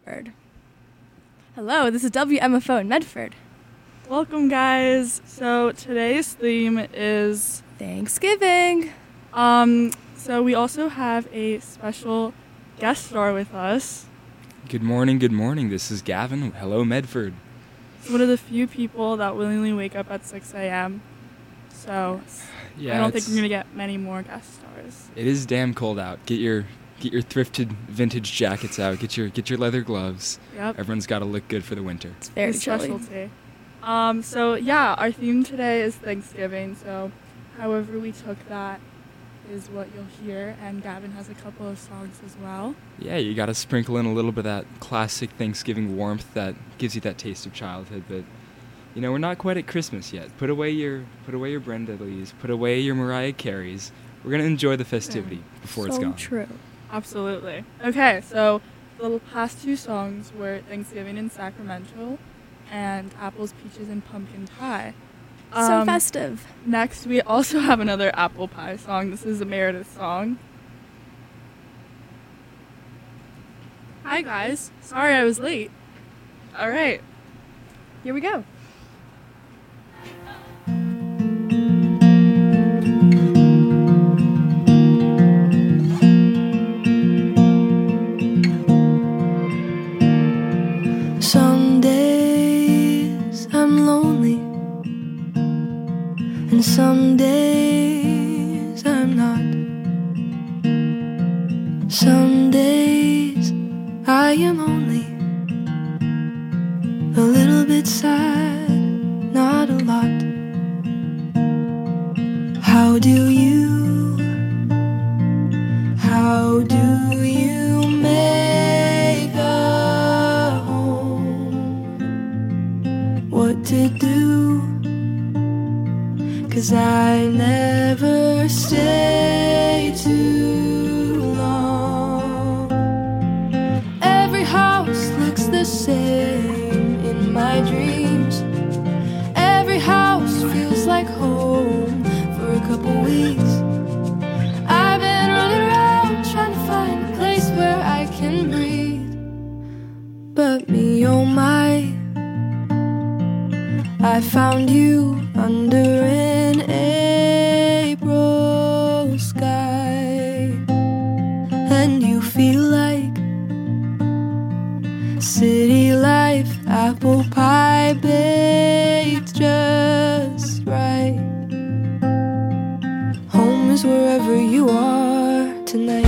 Medford. Hello, this is WMFO in Medford. Welcome, guys. So today's theme is Thanksgiving. So we also have a special guest star with us. Good morning, good morning. This is Gavin. Hello, Medford. He's one of the few people that willingly wake up at 6 a.m. So Yeah, I don't think we're going to get many more guest stars. It is damn cold out. Get your thrifted vintage jackets out. Get your leather gloves. Yep. Everyone's got to look good for the winter. It's very His chilly. specialty. So yeah, our theme today is Thanksgiving. So however we took that is what you'll hear, and Gavin has a couple of songs as well. Yeah, you got to sprinkle in a little bit of that classic Thanksgiving warmth that gives you that taste of childhood. But you know, we're not quite at Christmas yet. Put away your Brenda Lees. Put away your Mariah Careys. We're gonna enjoy the festivity before it's gone. So true. Absolutely. Okay, so the past two songs were Thanksgiving in Sacramento and Apples, Peaches, and Pumpkin Pie. So festive. Next, we also have another apple pie song. This is a Meredith song. Hi, guys. Sorry I was late. All right. Here we go. Some days I'm lonely, and some days I'm not. Some days I am only a little bit sad, not a lot. How do you make a home? What to do? 'Cause I never stay too long. Every house looks the same in my dreams. Every house feels like home for a couple weeks. I've been running around trying to find a place where I can breathe. But me, oh my, I found you under an April sky, and you feel like city life, apple pie baked just right. Home is wherever you are tonight.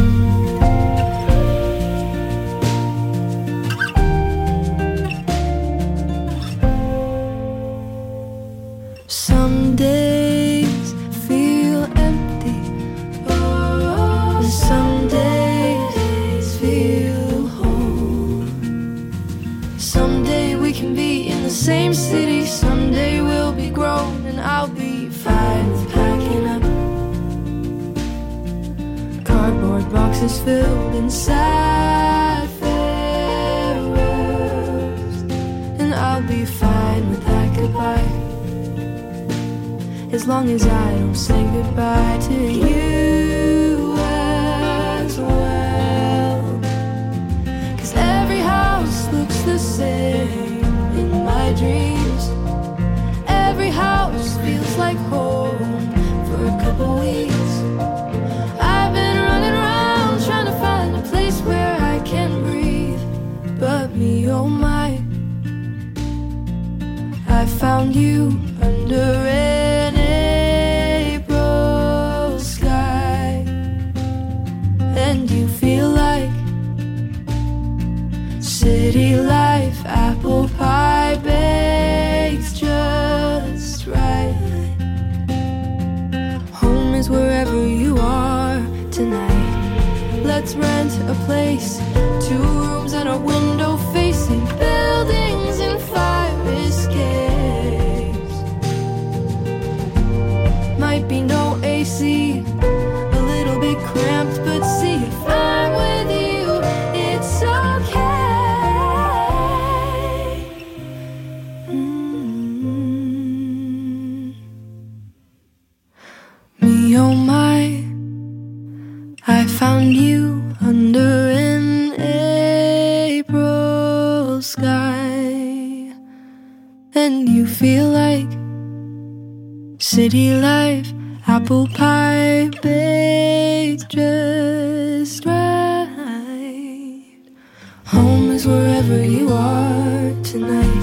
Some days feel empty, and some days feel whole. Someday we can be in the same city, someday we'll be grown, and I'll be fine with packing up cardboard boxes filled in sad farewells, and I'll be fine with that goodbye, as long as I don't say goodbye to you as well. 'Cause every house looks the same in my dreams. Every house feels like home for a couple weeks. I've been running around trying to find a place where I can breathe. But me, oh my, I found you under an April sky, and you feel like city life, apple pie bakes just right. Home is wherever you are tonight. Let's rent a place, 2 rooms and a window facing buildings and fire escapes. Might be no AC, a little bit cramped, but see, if I'm with you, it's okay. Me, oh my, I found you under an April city life, apple pie baked just right. Home is wherever you are tonight.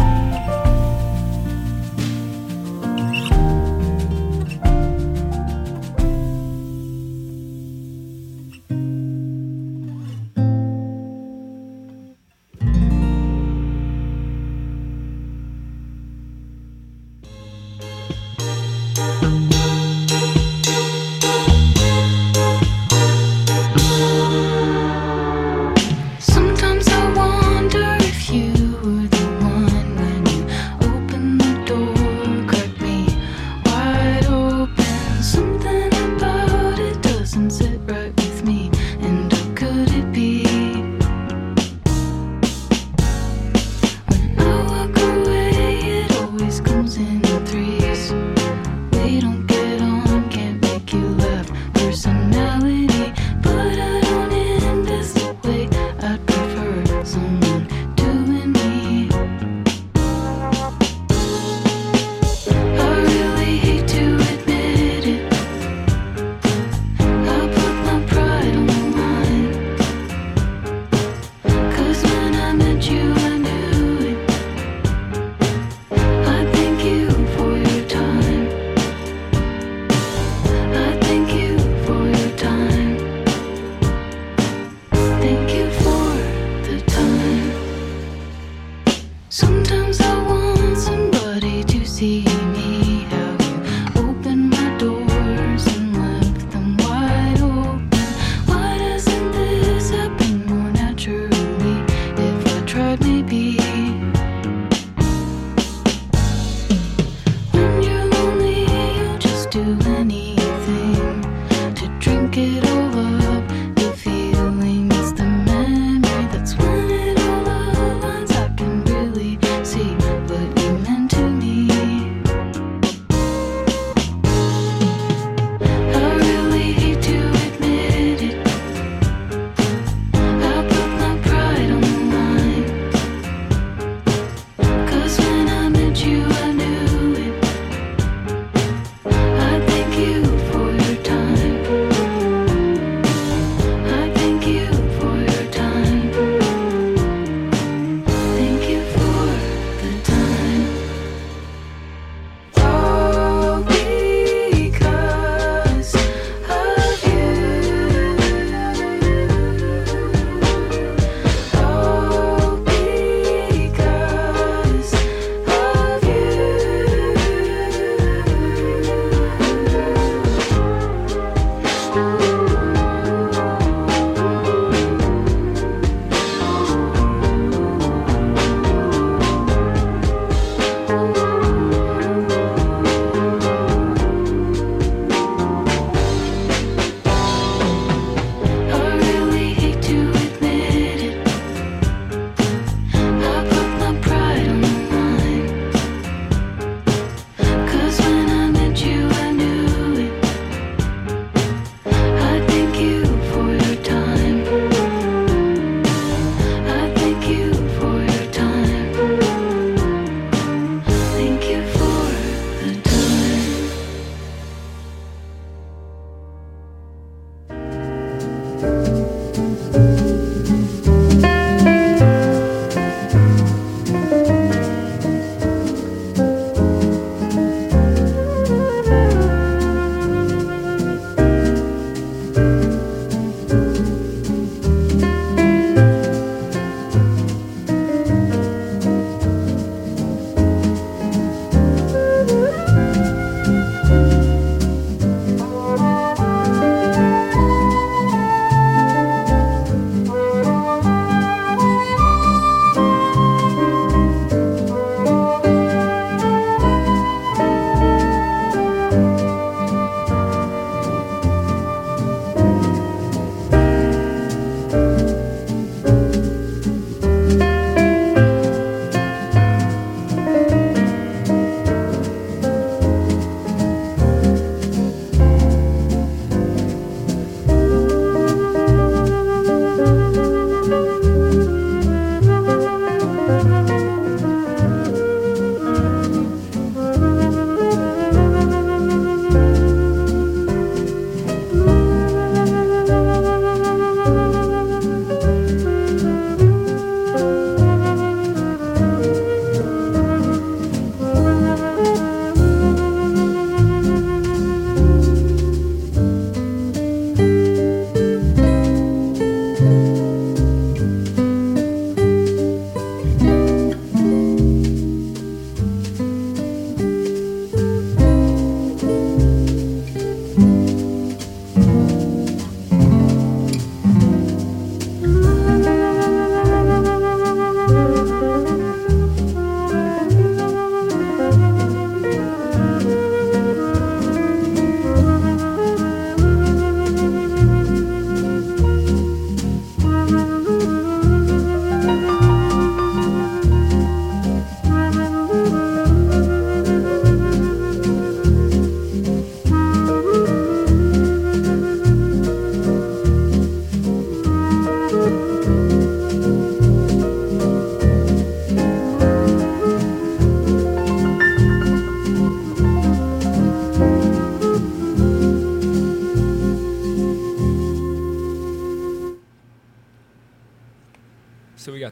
Sometimes I wonder if you were the one when you opened the door, cracked me wide open. Something about it doesn't sit right with me, and how could it be? When I walk away, it always comes in threes. We don't get on, can't make you laugh. Personality, but I don't end this way. I'd prefer someone doing me. I really hate to admit it. I put my pride on the line. 'Cause when I met you, I knew it. I thank you for your time.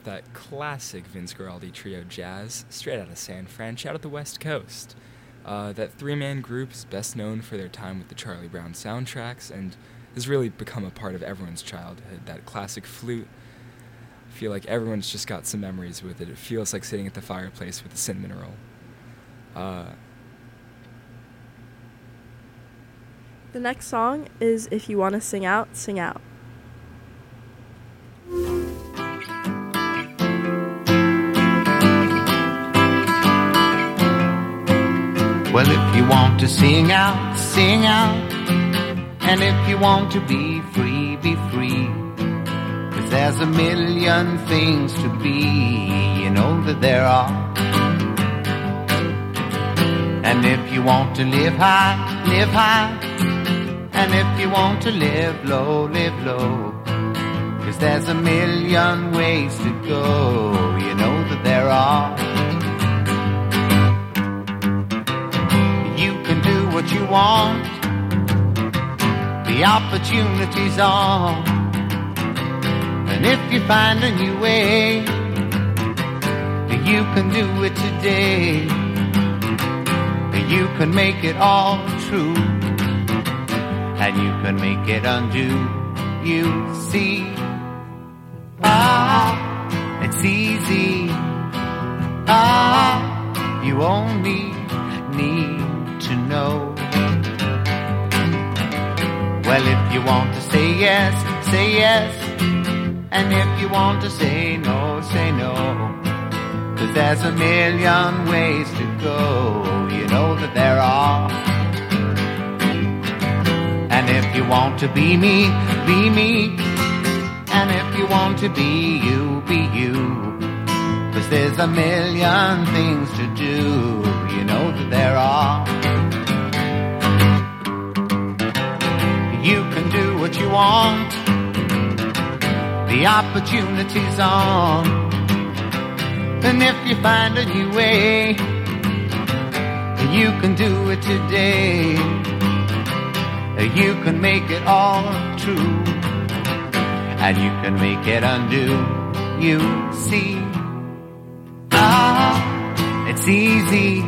that classic Vince Guaraldi trio jazz, straight out of San Fran, out of the West Coast. That three-man group is best known for their time with the Charlie Brown soundtracks and has really become a part of everyone's childhood. That classic flute, I feel like everyone's just got some memories with it. It feels like sitting at the fireplace with a cinnamon roll. The next song is If You Want to Sing Out, Sing Out. Well, if you want to sing out, sing out. And if you want to be free, be free. 'Cause there's a million things to be, you know that there are. And if you want to live high, live high. And if you want to live low, live low. 'Cause there's a million ways to go, you know that there are. You can do what you want. The opportunity's on. And if you find a new way, you can do it today. You can make it all true. And you can make it undo. You see, it's easy. You only need to know. Well, if you want to say yes, say yes. And if you want to say no, say no. 'Cause there's a million ways to go, you know that there are. And if you want to be me, be me. And if you want to be you, be you. 'Cause there's a million things to do, you know that there are. You can do what you want. The opportunity's on. And if you find a new way, you can do it today. You can make it all true. And you can make it undo. You see, it's easy.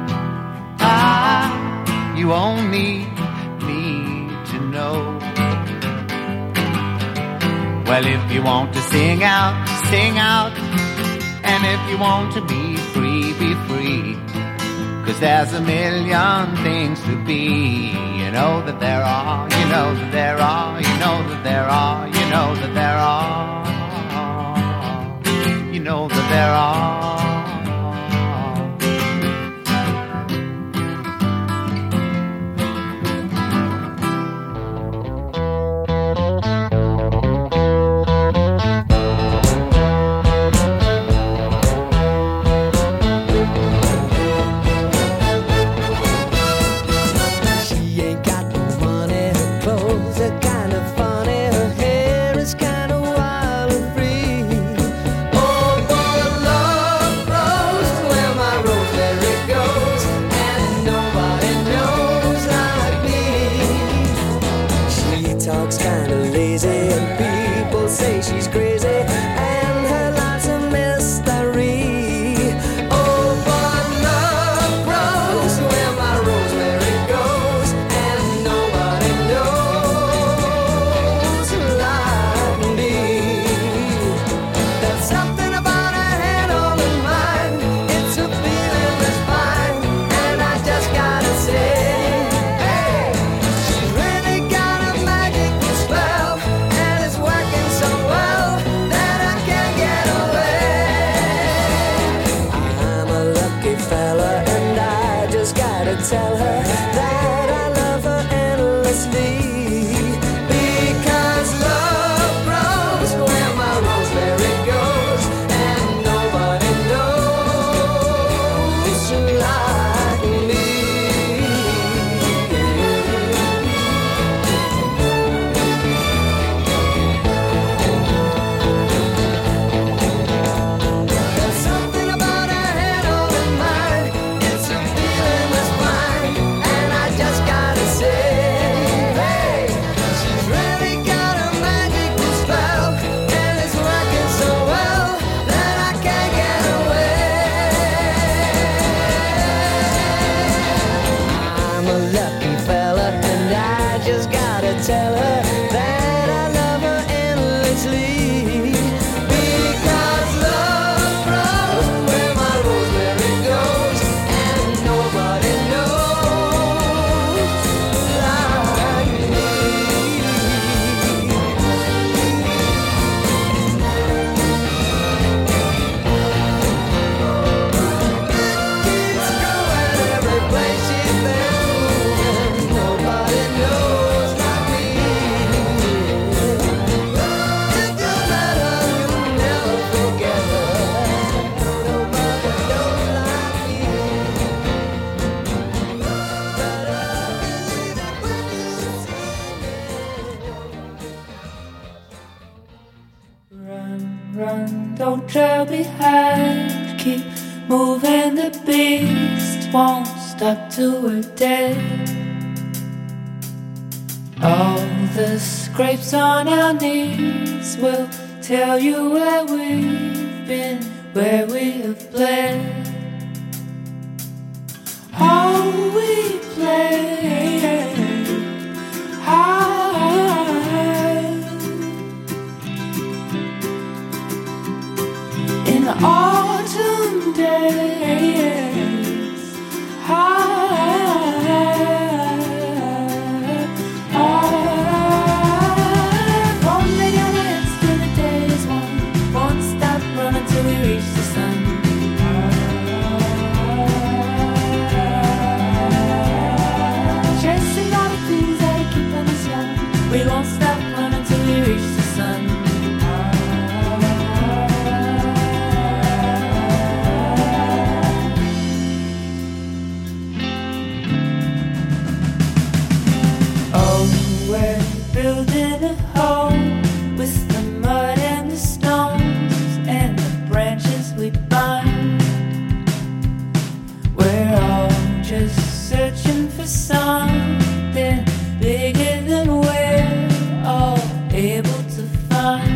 You only need to know. Well, if you want to sing out, sing out. And if you want to be free, be free. 'Cause there's a million things to be. You know that there are, you know that there are, you know that there are, you know that there are. You know that there are. Well, don't trail behind. Keep moving, the beast won't stop till we're dead. All the scrapes on our knees will tell you where we've been, where we have bled. All we played high in the autumn days. Won't make our heads till the day is won. Won't stop running till we reach the sun. Chasing all the things that are keeping us young. We won't stop running till we reach the sun. Oh, we're building a home with the mud and the stones and the branches we bind. We're all just searching for something bigger than we're all able to find.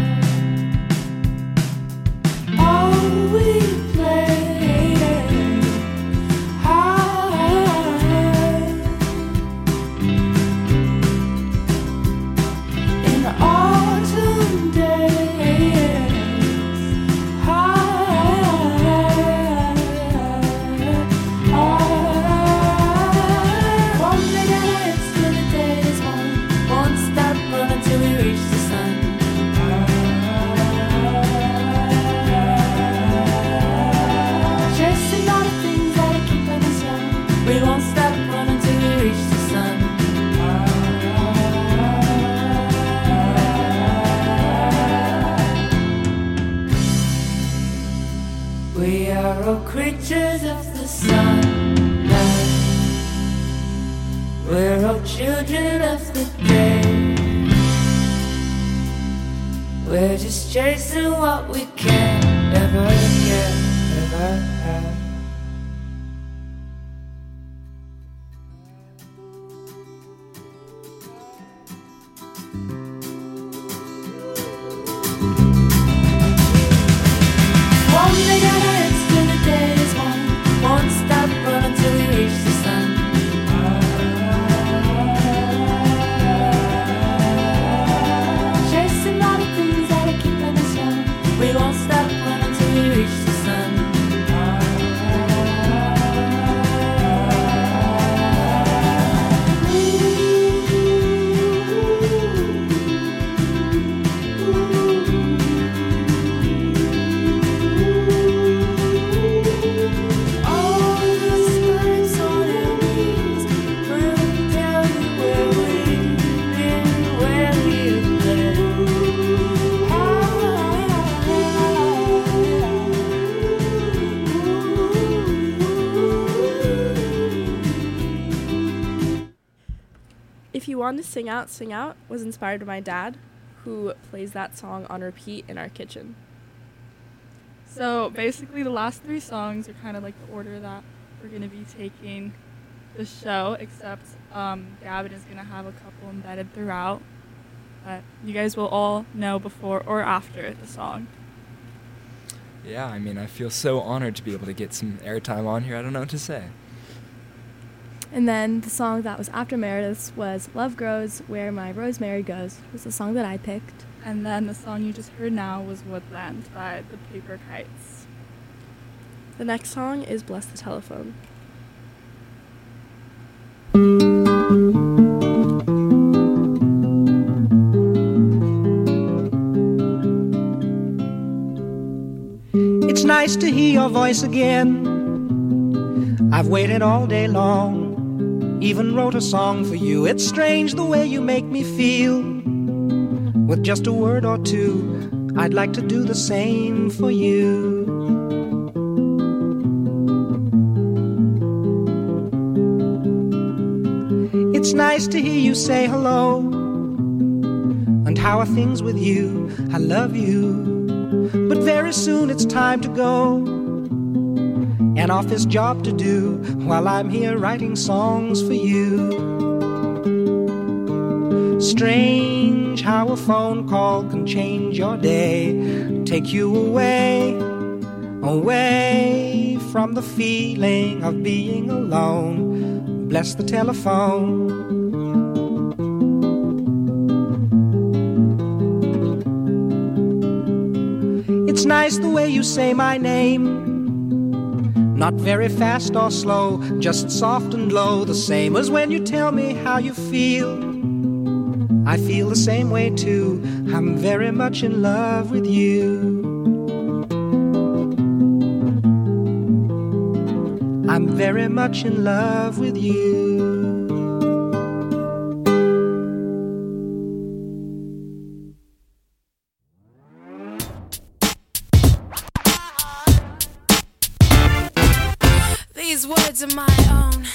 All we played high in the autumn days. Won't make our heads till the day is won. Won't stop running till we reach the sun. Chasing all the things that are keeping us young. We won't stop running till we reach the sun. We are all creatures of the sunlight. We're all children of the day. We're just chasing what we can't ever get, ever have. Won't make our heads till the day is won. Won't stop running till we reach the sun. Chasing all the things that are keeping us young. We won't stop running till we reach the sun. All the scars on our knees will tell you where we've been, where we've led. If You Want to Sing Out, Sing Out was inspired by my dad, who plays that song on repeat in our kitchen. So basically, the last three songs are kind of like the order that we're going to be taking the show, except Gavin is going to have a couple embedded throughout. But you guys will all know before or after the song. Yeah, I mean, I feel so honored to be able to get some airtime on here. I don't know what to say. And then the song that was after Meredith's was Love Grows Where My Rosemary Goes. It was the song that I picked. And then the song you just heard now was Woodland by the Paper Kites. The next song is Bless the Telephone. It's nice to hear your voice again. I've waited all day long, even wrote a song for you. It's strange the way you make me feel. With just a word or two, I'd like to do the same for you. It's nice to hear you say hello. And how are things with you? I love you. but very soon it's time to go. An office job to do while I'm here writing songs for you. Strange how a phone call can change your day, take you away, away from the feeling of being alone. Bless the telephone. It's nice the way you say my name. Not very fast or slow, just soft and low, the same as when you tell me how you feel. I feel the same way too. I'm very much in love with you. I'm very much in love with you. These words are my own.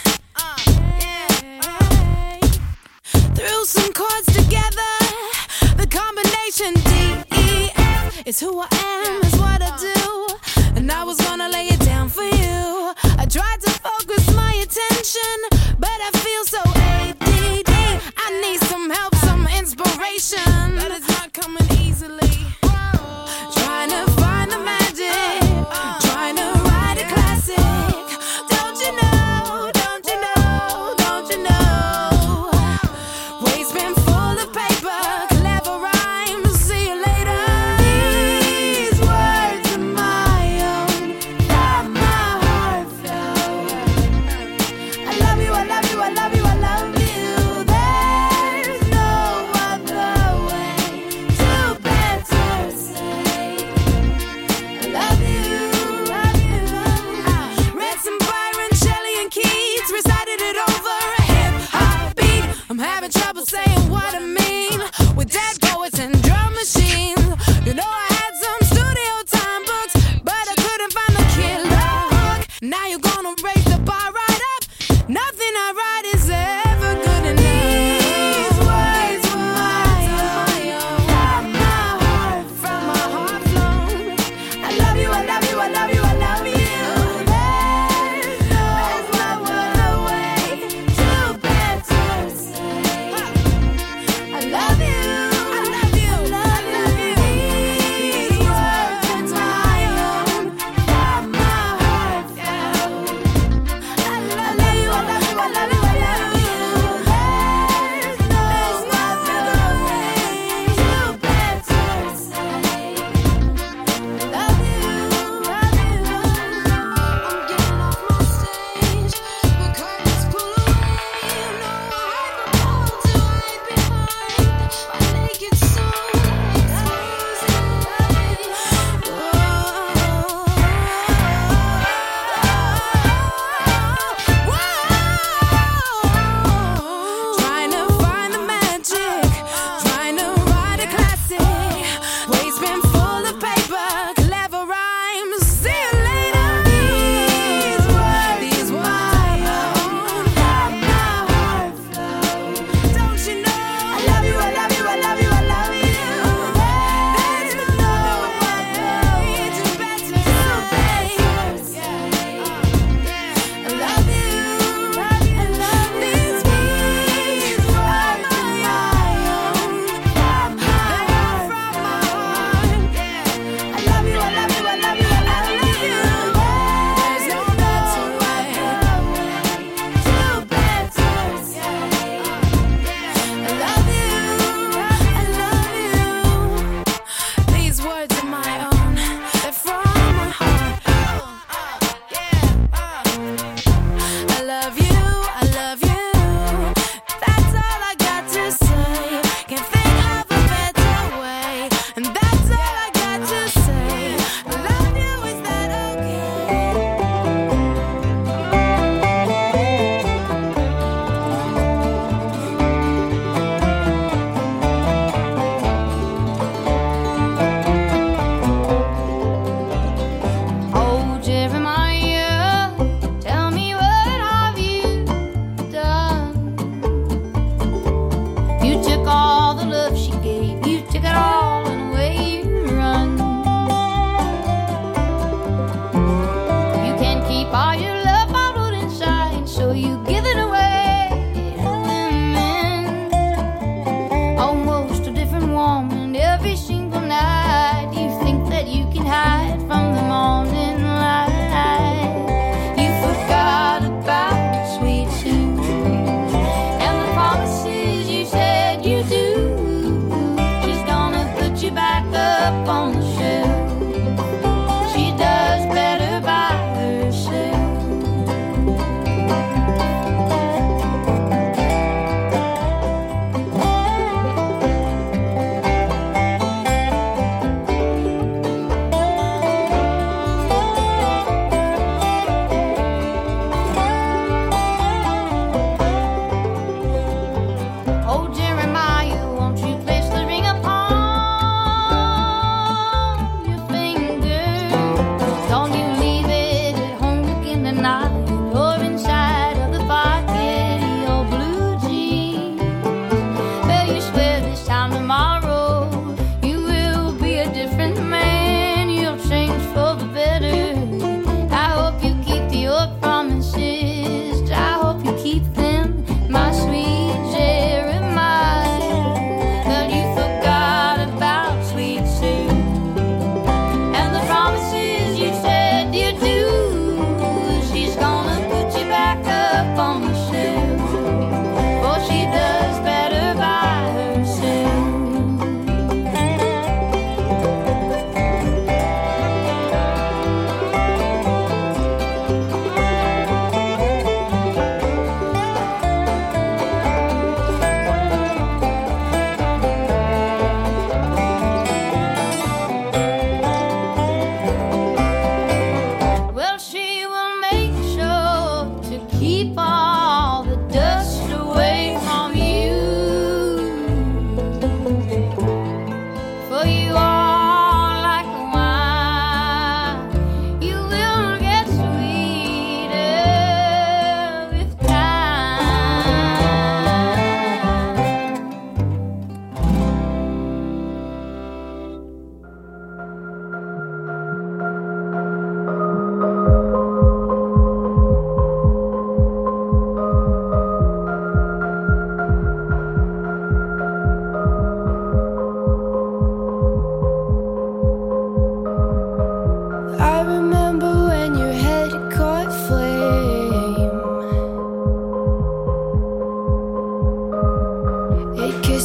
Threw some chords together. The combination D-E-F is who I am, is what I do. And I was gonna lay it down for you. I tried to focus my attention, but I feel so ADD. I need some help, some inspiration, but it's not coming easily. Trying to find the magic, trying to write a classic. Don't you know, don't you know, don't you know? Waste bin full of paper, clever rhymes, see you later. These words are my own, that my heart felt. I love you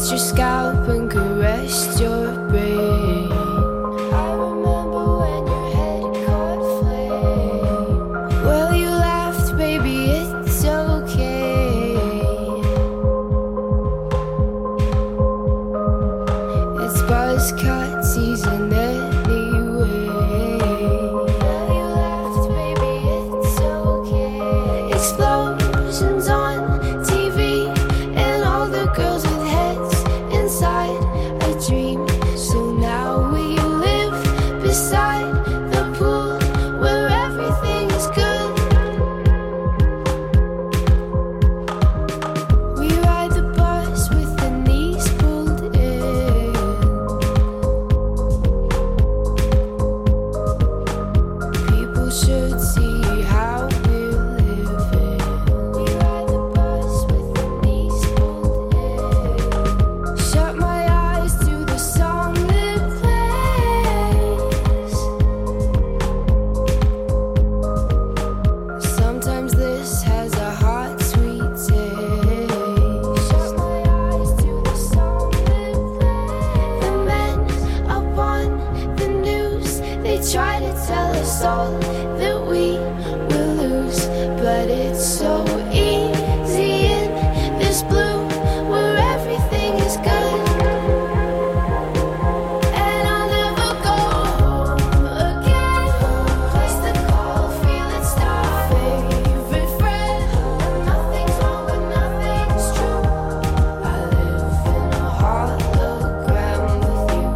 kissed your scalp and caressed your brain. I remember when your head caught flame. Well, you laughed, baby, it's okay. It's buzzcut season anyway. Well, you laughed, baby, it's okay. Explosions on TV and all the girls with heads inside a dream. So now we live beside the pool where everything is good. We ride the bus with the knees pulled in. People should see how we're living. We ride the bus with the knees pulled in. Shut my eyes to the song that plays. Sometimes this has a hot, sweet taste. Shut my eyes to the song that plays. The men up on the news, they try to tell us all that we will lose, but it's so easy in this blue where everything is good. And I'll never go home again. Place to call, feel it start. Favorite friend, nothing's wrong but nothing's true. I live in a hologram with you.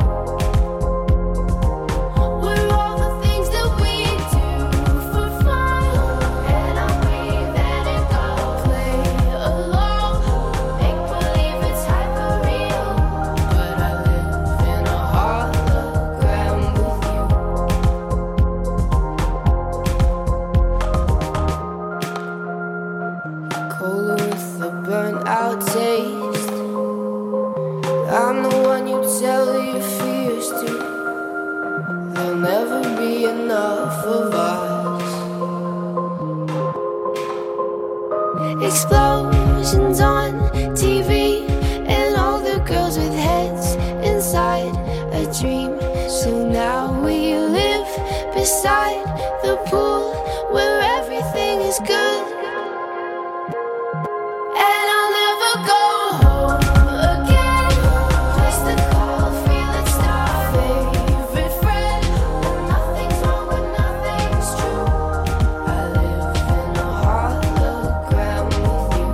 We're all the things that we do for fun. And I'll breathe and it go play along. Make believe it's hyper real, but I live in a hologram with you. Cola with a burnt out taste. I'm the one you tell your fears to. There'll never be enough of us. Explosions on TV and all the girls with heads inside a dream. So now we live beside the pool where everything is good. And I'll never go home again. Place to call, feel it start. Favorite friend, nothing's wrong but nothing's true. I live in a hologram with you.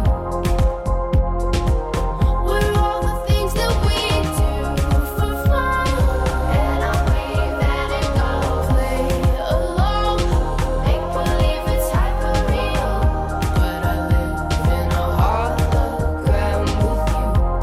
We're all the things that we do for fun. And I'll breathe and it go play along. Make believe it's hyper real, but I live in a hologram with you.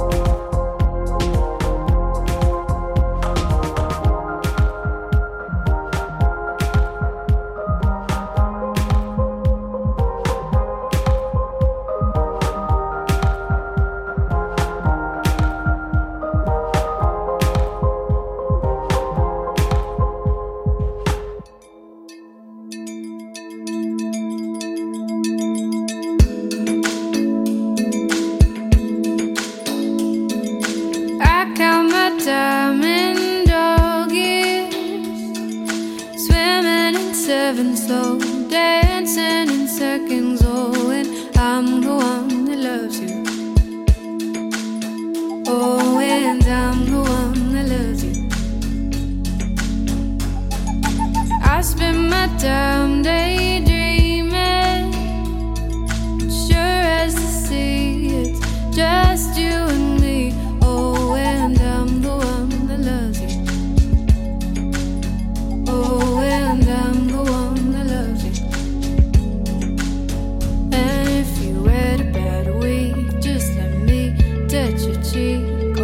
I count my diamond dog years, swimming in seven, slow dancing in seconds. Oh, and I'm the one that loves you. Oh, and I'm the one that loves you. I spend my time daydreaming, sure as the sea, it's just you and me. Oh, and I'm the one that loves you. Oh, and I'm the one that loves you. And if you had a bad week, just let me touch your cheek.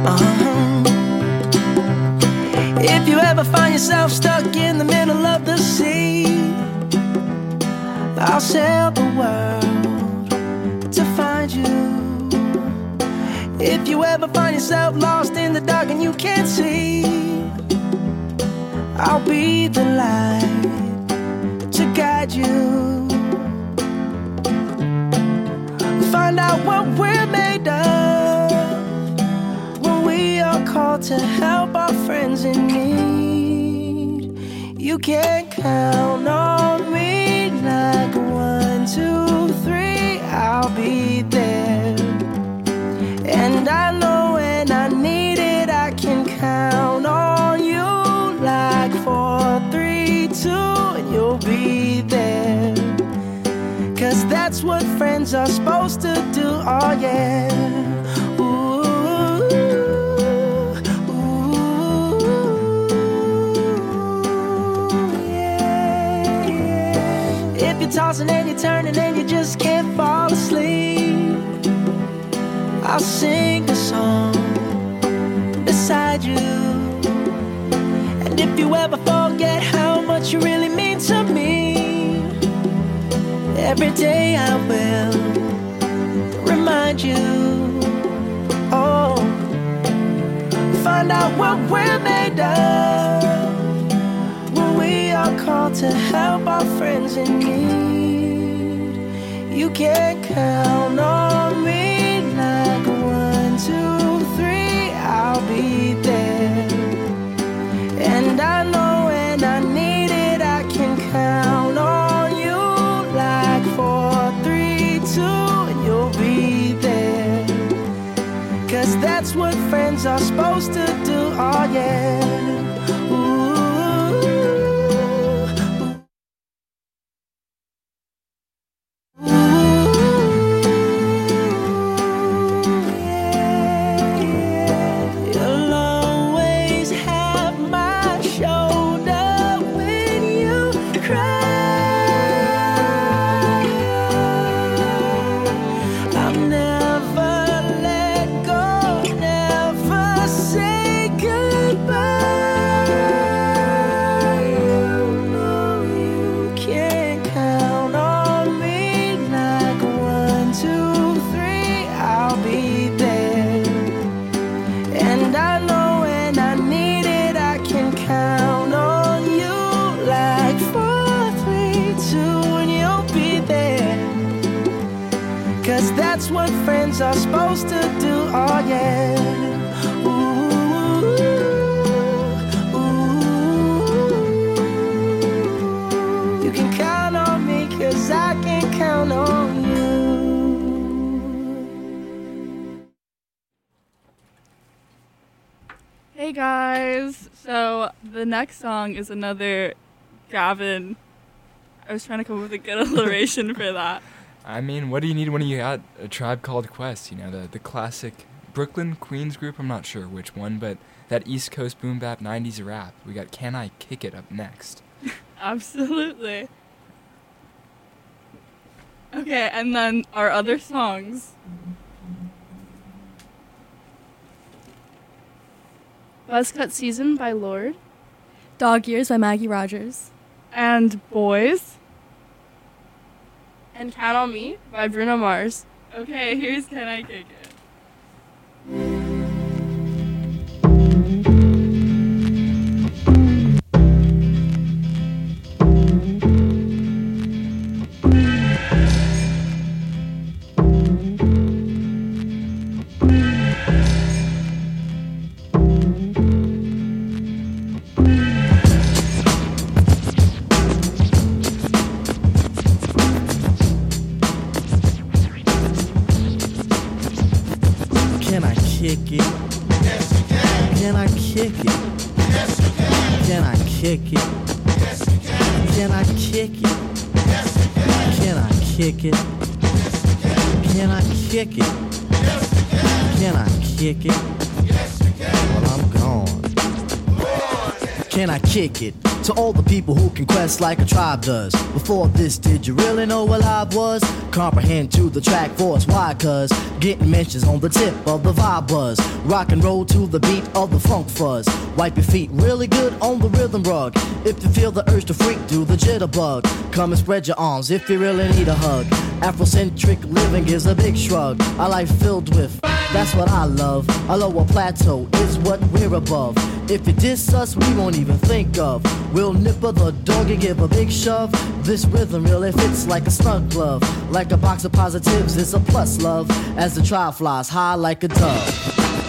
If you ever find yourself stuck in the middle of the sea, I'll sail the world to find you. If you ever find yourself lost in the dark and you can't see, I'll be the light to guide you. Find out what we're made of when we are called to help our friends in need. You can count on me like 1, 2, 3, I'll be there. And I know when I need it, I can count on you like 4, 3, 2, and you'll be there. 'Cause that's what friends are supposed to do, oh yeah. Ooh, ooh, yeah, yeah. If you're tossing and you're turning and you just can't fall asleep, I'll sing a song beside you. And if you ever forget how much you really mean to me, every day I will remind you. Oh, find out what we're made of when we are called to help our friends in need. You can count on me like 1, 2, 3, I'll be there. And I know when I need it, I can count on you like 4, 3, 2, and you'll be there. 'Cause that's what friends are supposed to do, oh yeah. Ooh. That's what friends are supposed to do, oh yeah. Ooh, ooh. You can count on me 'cause I can count on you. Hey guys, so the next song is another Gavin. I was trying to come up with a good alliteration for that. I mean, what do you need when you got A Tribe Called Quest? You know, the classic Brooklyn Queens group, I'm not sure which one, but that East Coast boom bap 90s rap. We got Can I Kick It up next. Absolutely. Okay, and then our other songs. Buzzcut Season by Lorde. Dog Years by Maggie Rogers. And Boys. And Count on Me by Bruno Mars. Okay, here's Can I Kick It. Kick it To all the people who can quest like a tribe does. Before this, did you really know what live was? Comprehend to the track force, why? Cause getting mentions on the tip of the vibe buzz. Rock and roll to the beat of the funk fuzz. Wipe your feet really good on the rhythm rug. If you feel the urge to freak, do the jitterbug. Come and spread your arms if you really need a hug. Afrocentric living is a big shrug. A life filled with, that's what I love. A lower plateau is what we're above. If you diss us, we won't even think of. We'll nipper the dog and give a big shove. This rhythm really fits like a snug glove. Like a box of positives, it's a plus love. As the tribe flies high like a dove.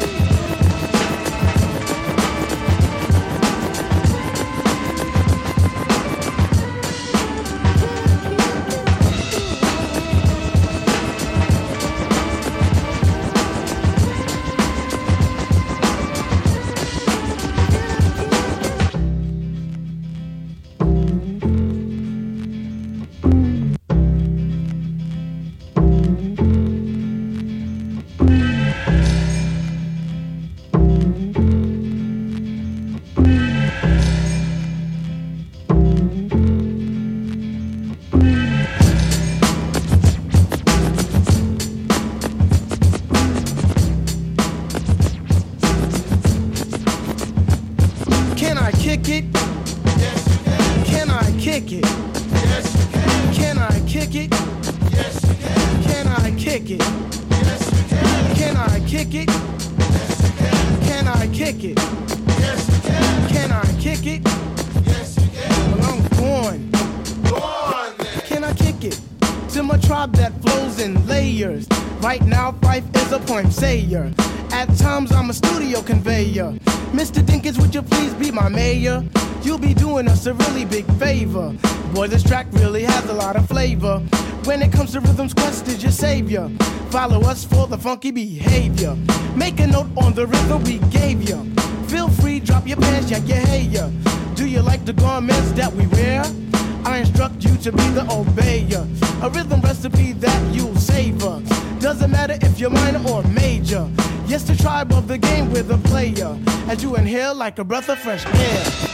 At times I'm a studio conveyor. Mr. Dinkins, would you please be my mayor? You'll be doing us a really big favor. Boy, this track really has a lot of flavor. When it comes to Rhythm's Quest is your savior. Follow us for the funky behavior. Make a note on the rhythm we gave you. Feel free, drop your pants, yank your hair. Do you like the garments that we wear? I instruct you to be the obeyer. A rhythm recipe that you'll savor. Doesn't matter if you're minor or major. Yes, the tribe of the game with a player. As you inhale like a breath of fresh air.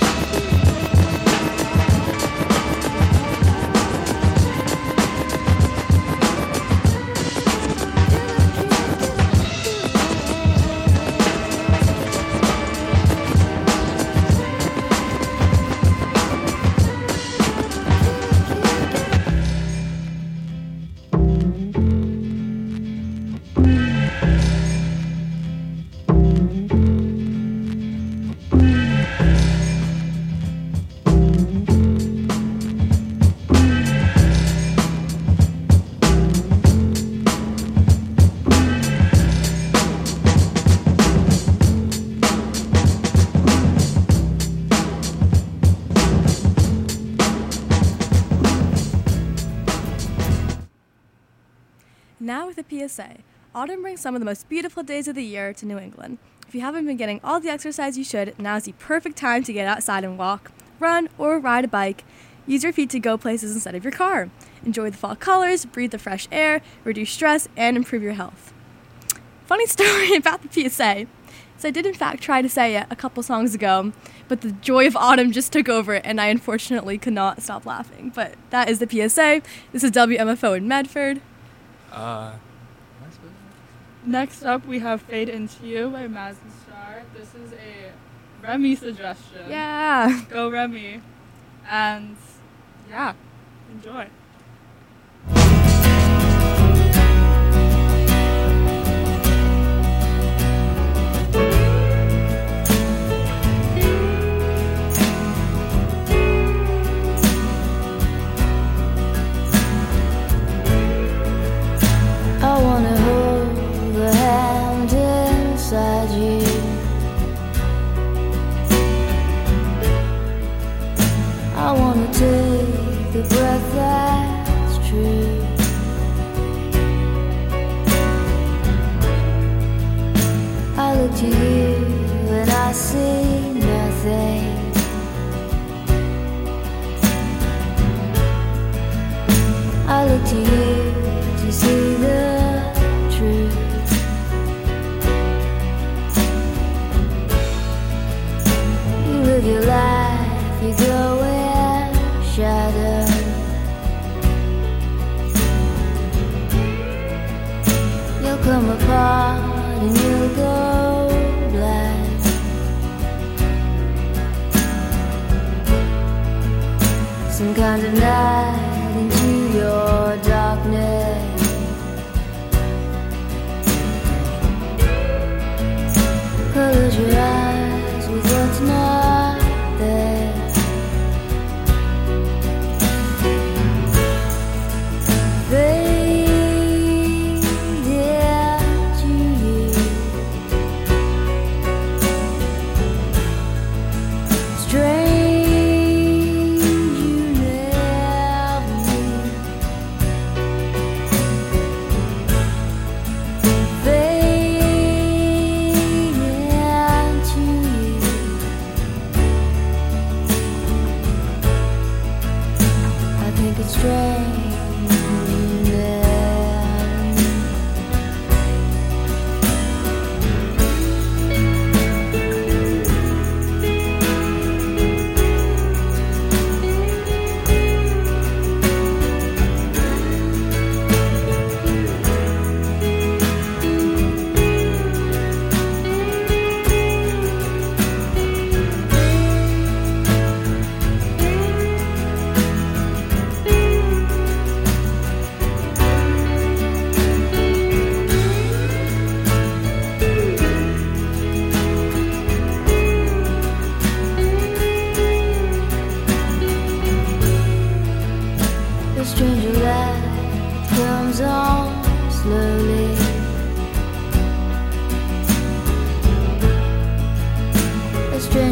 Now with a PSA, autumn brings some of the most beautiful days of the year to New England. If you haven't been getting all the exercise you should, now's the perfect time to get outside and walk, run, or ride a bike. Use your feet to go places instead of your car. Enjoy the fall colors, breathe the fresh air, reduce stress, and improve your health. Funny story about the PSA. So I did in fact try to say it a couple songs ago, but the joy of autumn just took over and I unfortunately could not stop laughing. But that is the PSA. This is WMFO in Medford. Next up, we have Fade Into You by Maz and Star. This is a Remy suggestion. Yeah. Go Remy. And yeah, enjoy. I wanna hold the hand inside you. I wanna take the breath that's true. I look to you and I see nothing. I look to you to see the truth. You live your life, you go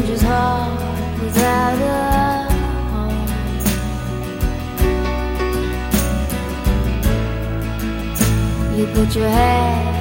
stranger's heart without a home. You put your head